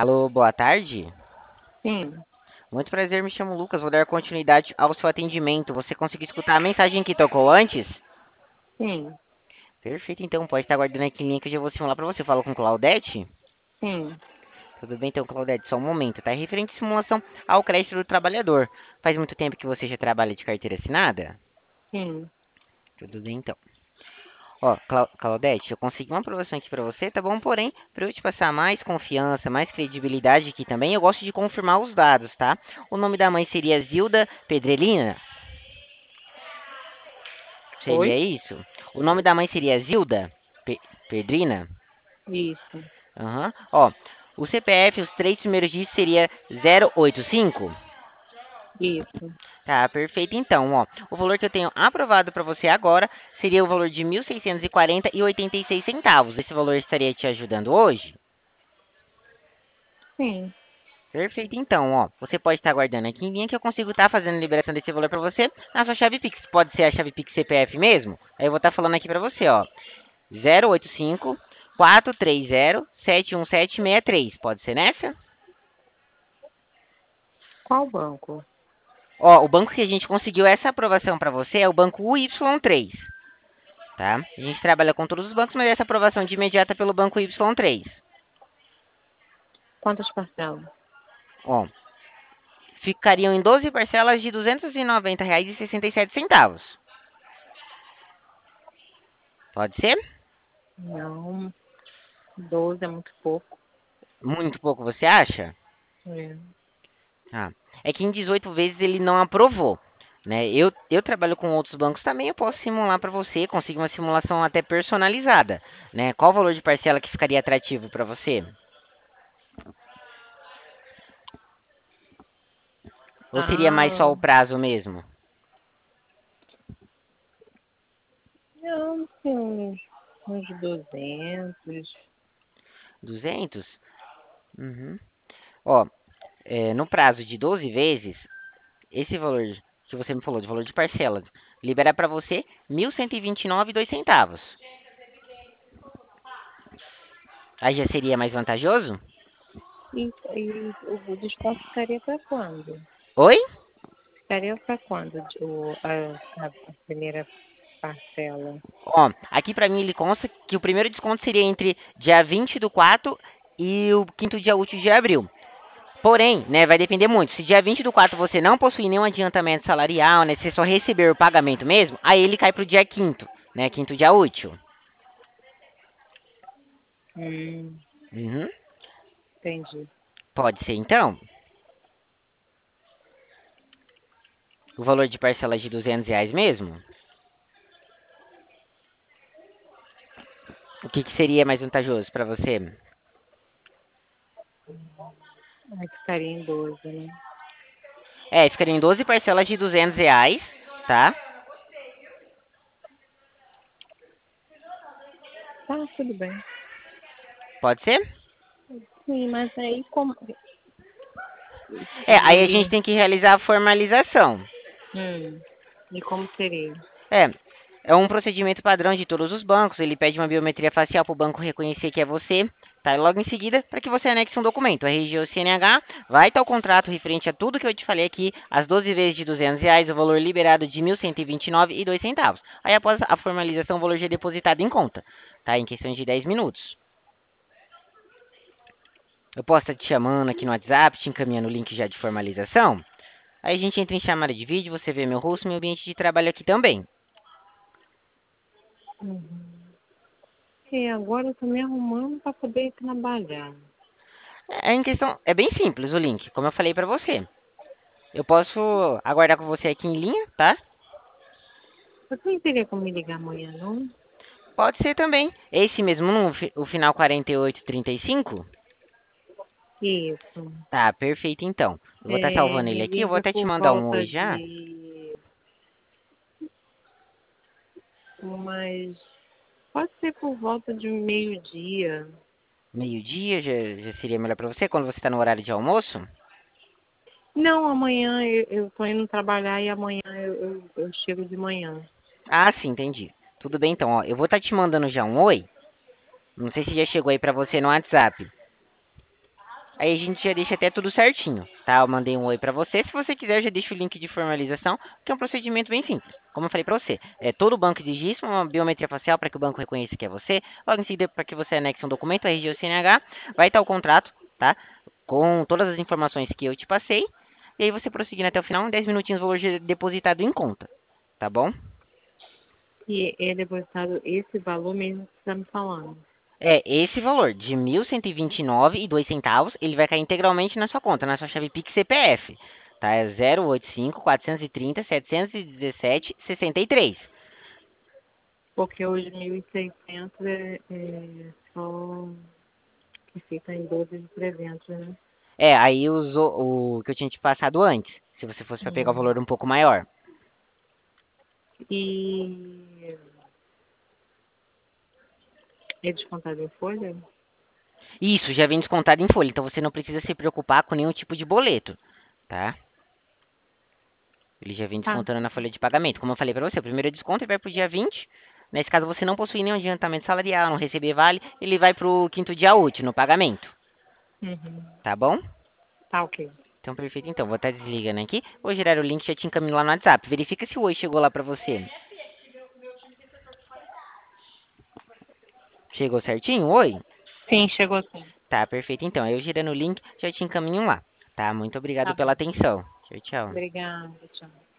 Alô, boa tarde. Sim, Muito prazer, me chamo Lucas. Vou dar continuidade ao seu atendimento. Você conseguiu escutar a mensagem que tocou antes? sim, Perfeito, então pode estar aguardando aqui em linha que eu já vou simular para você. Fala com Claudete? sim, Tudo bem, então, Claudete, só um momento, tá? Referente à simulação ao crédito do trabalhador. Faz muito tempo que você já trabalha de carteira assinada? sim. Tudo bem, então. Ó, Claudete, eu consegui uma aprovação aqui para você, tá bom? Porém, para eu te passar mais confiança, mais credibilidade aqui também, eu gosto de confirmar os dados, tá? O nome da mãe seria Zilda Pedrelina? Seria Oi? isso? O nome da mãe seria Zilda Pedrina? Isso, Aham. Ó, o CPF, os três primeiros dígitos seria 085. isso. Tá, perfeito. Então, ó, o valor que eu tenho aprovado para você agora seria o valor de 1.640,86 centavos. Esse valor estaria te ajudando hoje? Sim. Perfeito, então, ó, você pode estar aguardando aqui em linha que eu consigo estar fazendo a liberação desse valor para você na sua chave Pix. Pode ser a chave Pix CPF mesmo? Aí eu vou estar falando aqui para você, ó, 085 430 71763. Pode ser nessa? Qual banco? Ó, o banco que a gente conseguiu essa aprovação para você é o banco UY3, tá? A gente trabalha com todos os bancos, mas essa aprovação de imediata pelo banco Y3. Quantas parcelas? Ó, ficariam em 12 parcelas de R$ 290,67. Pode ser? Não, 12 é muito pouco. Muito pouco, você acha? É. Ah, é que em 18 vezes ele não aprovou, né? Eu trabalho com outros bancos também, eu posso simular para você, conseguir uma simulação até personalizada, né? Qual o valor de parcela que ficaria atrativo para você? Ou seria mais só Ah, o prazo mesmo? não, tem uns 200. 200? Uhum. Ó, no prazo de 12 vezes, esse valor que você me falou, de valor de parcela, libera para você 1.129,02 centavos. Aí já seria mais vantajoso? E o desconto ficaria para quando? Oi? Ficaria para quando a primeira parcela? Ó, aqui pra mim ele consta que o primeiro desconto seria entre dia 20 do 4 e o quinto dia útil de abril. Porém, né, vai depender muito. Se dia 20 do 4 você não possuir nenhum adiantamento salarial, né, se você só receber o pagamento mesmo, aí ele cai pro dia quinto, né, quinto dia útil. Hum, Uhum. entendi. Pode ser então. O valor de parcelas de R$ 200 mesmo? O que seria mais vantajoso para você? Aí ficaria em 12, né? É, ficaria em 12 parcelas de R$ 200, tá? Tá, tudo bem. Pode ser? Sim, mas aí como É, aí a gente ele. tem que realizar a formalização. Hum, e como seria? É, é um procedimento padrão de todos os bancos. Ele pede uma biometria facial para o banco reconhecer que é você, tá? E logo em seguida, para que você anexe um documento, RG ou CNH, vai estar o contrato referente a tudo que eu te falei aqui, as 12 vezes de R$ 200, o valor liberado de 1.129,02 centavos. Aí após a formalização, o valor já é depositado em conta, tá? Em questão de 10 minutos. Eu posso estar te chamando aqui no WhatsApp, te encaminhando o link já de formalização. Aí a gente entra em chamada de vídeo, você vê meu rosto e meu ambiente de trabalho aqui também. Uhum. E agora eu tô me arrumando para poder ir trabalhar. É em questão, é bem simples o link, como eu falei pra você. Eu posso aguardar com você aqui em linha, tá? Você não teria como me ligar amanhã, não? Pode ser também. Esse mesmo, o final 4835? Isso. Tá, perfeito então. Eu vou estar É, salvando ele me aqui, eu vou liga até te por mandar um oi volta já. de umas. Pode ser por volta de meio-dia. Meio-dia já seria melhor pra você, quando você tá no horário de almoço? Não, amanhã eu tô indo trabalhar e amanhã eu chego de manhã. Ah, sim, entendi. Tudo bem então, ó. Eu vou estar te mandando já um oi. Não sei se já chegou aí pra você no WhatsApp. Aí a gente já deixa até tudo certinho, tá? Eu mandei um oi para você. Se você quiser, eu já deixo o link de formalização, que é um procedimento bem simples. Como eu falei para você, todo banco exige isso, uma biometria facial para que o banco reconheça que é você. Logo em seguida, para que você anexe um documento, RG ou CNH, vai estar o contrato, tá? Com todas as informações que eu te passei. E aí você prosseguindo até o final, em 10 minutinhos o valor já é depositado em conta, tá bom? E é depositado esse valor mesmo que você está me falando. É, esse valor de 1.129,02 ele vai cair integralmente na sua conta, na sua chave Pix CPF. Tá? É 085-430-717-63. Porque os 1.600 é só que fica em 12 de 300, né? É, aí usou o que eu tinha te passado antes, se você fosse para pegar o Hum. valor um pouco maior. E é descontado em folha? Isso, já vem descontado em folha, então você não precisa se preocupar com nenhum tipo de boleto, tá? Ele já vem Tá. descontando na folha de pagamento. Como eu falei para você, o primeiro desconto ele vai para o dia 20. Nesse caso, você não possui nenhum adiantamento salarial, não receber vale, ele vai para o quinto dia útil no pagamento. Uhum. Tá bom? Tá, ok. Então, perfeito. Então, vou estar desligando aqui. Vou gerar o link e já te encaminho lá no WhatsApp. Verifica se o oi chegou lá para você. Chegou certinho? Oi? Sim, chegou sim. Tá, perfeito. Então, eu gerando o link, já te encaminho lá. Tá? Muito obrigado Tá pela bom. atenção. Tchau, tchau. Obrigada, tchau.